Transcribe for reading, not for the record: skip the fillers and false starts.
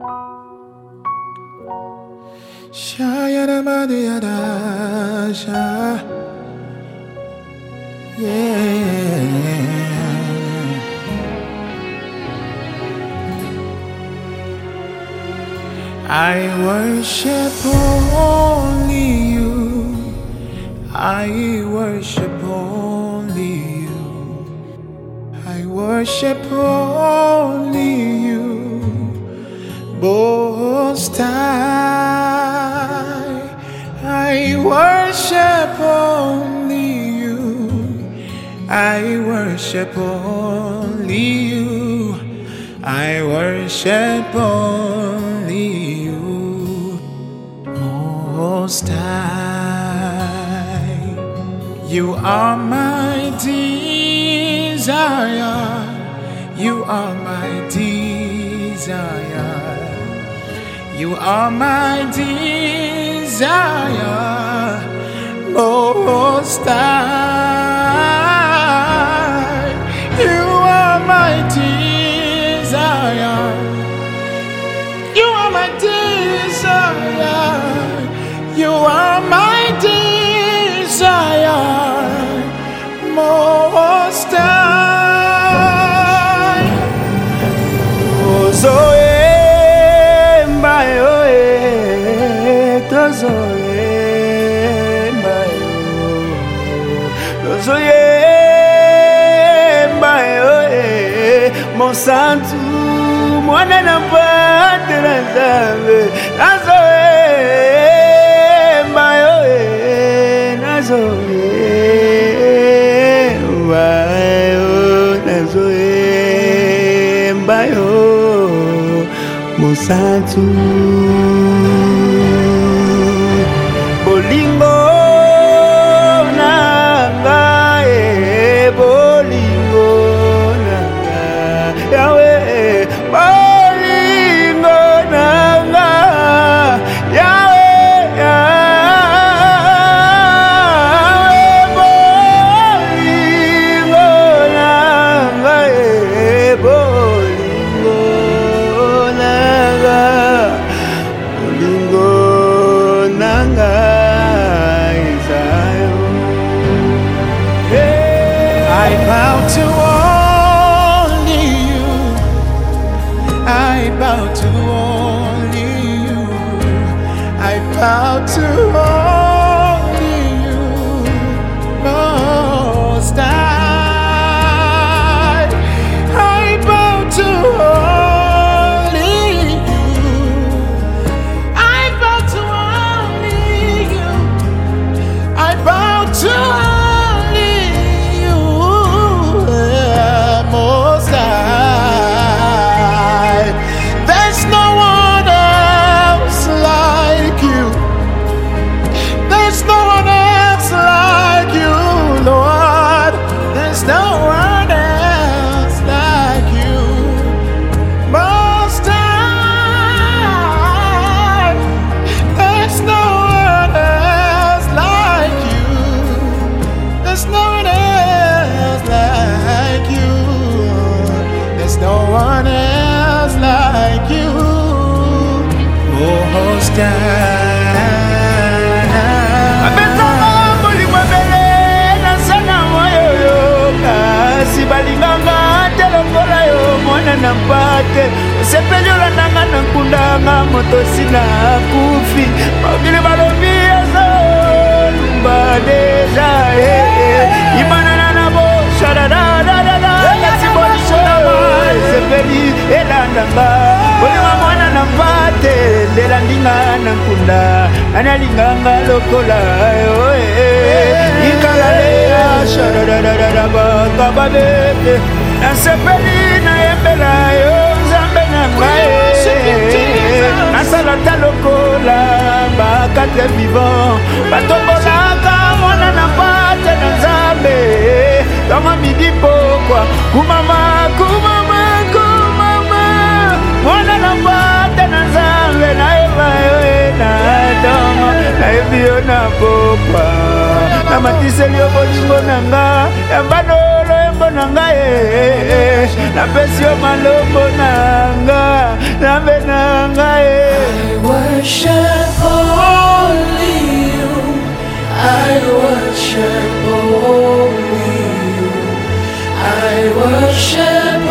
I worship only you. I worship only you. I worship only you. Most High, I worship only you. I worship only you. I worship only you. Most High, you are my desire. You are my desire. You are my desire, Most High. You are my desire. You are my desire. You are my desire, Most High. Oh, Zoe. Mon santo, mwana na pate na nzambe, nazoemba yoe, nazoemba yo, nazoemba yo, mon santo. Bolingo nanga, bolingo nanga, Yahweh, bolingo nanga, Yahweh, Yahweh, bolingo nanga, bolingo nanga, bolingo nanga. I bow to only you. I bow to only you. I bow to only you. Most High, I bow to only you. I bow to only you. I bow to Nampate sepelula nanga nankundanga moto sina kufi magile balobia zo lumba deja imana na bo shara da da da da kasiboni shona sepeli elandanga boliwa mwana nampate lelandinga nankunda analinganga lokola yo ikalale shara da da da ba kababete nasepeli na yembela yo nzambe na ngai nasalata lokola bakate vivant batombolaka mwana na pate na nzambe toma midi pokwa kumama kumama kumama mwana na pate na nzambe na eva yo na toma na ebio na pokwa namatiseli yo bolingo na nga yamba lolembo na nga napesi yo malombo na nga nambe na nga I worship only you. I worship only you. I worship